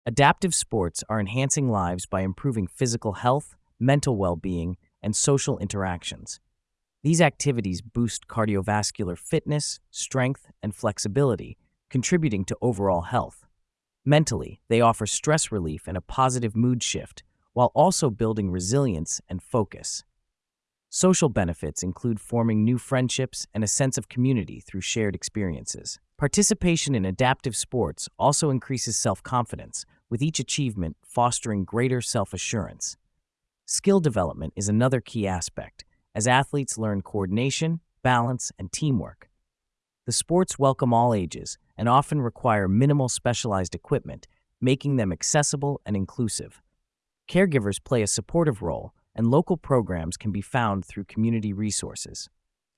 Adaptive sports are enhancing lives by improving physical health, mental well being, and social interactions. These activities boost cardiovascular fitness, strength, and flexibility, contributing to overall health. Mentally, they offer stress relief and a positive mood shift, while also building resilience and focus. Social benefits include forming new friendships and a sense of community through shared experiences. Participation in adaptive sports also increases self-confidence, with each achievement fostering greater self-assurance. Skill development is another key aspect, as athletes learn coordination, balance, and teamwork. The sports welcome all ages and often require minimal specialized equipment, making them accessible and inclusive. Caregivers play a supportive role, and local programs can be found through community resources.